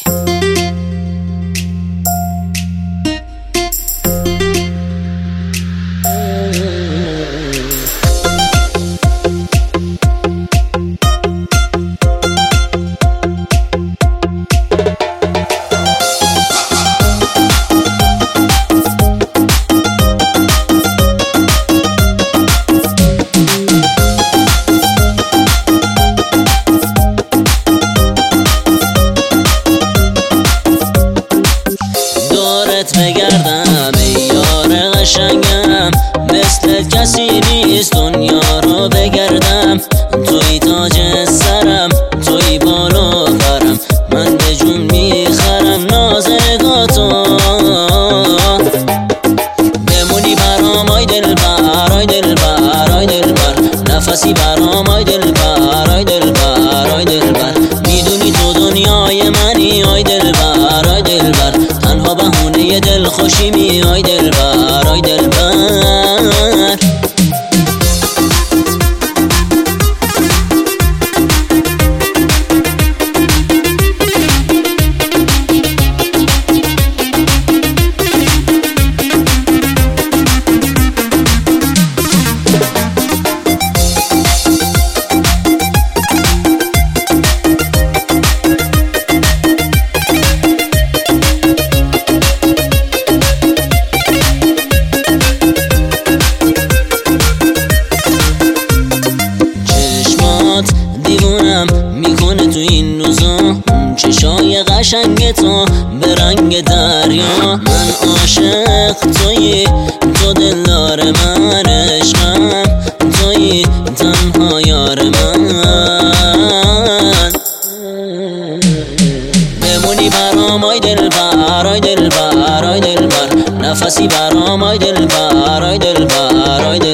بگردم ای یار قشنگم، مثل کسی نیست دنیا رو بگردم. توی تاج سرم، توی بالا برم، من به جون میخرم ناز نگاتو. بمونی برام آی دلبر، آی دلبر، آی دلبر، نفسی برام آی دلبر، آی دلبر، آی دلبر. میدونی تو دنیای منی آی دلبر، آی دلبر، تنها بهونه دل خوشی می آی دلبر، آی دلبر. دیوونم میکنه تو این روزا، چشای قشنگ تو به رنگ دریا. من عاشق تویی، تو دلدار من، عشقم تویی، تنها یار من. بمونی برام آی دلبر، آی دلبر، آی دلبر، نفسی برام آی دلبر، آی دلبر، آی دلبر.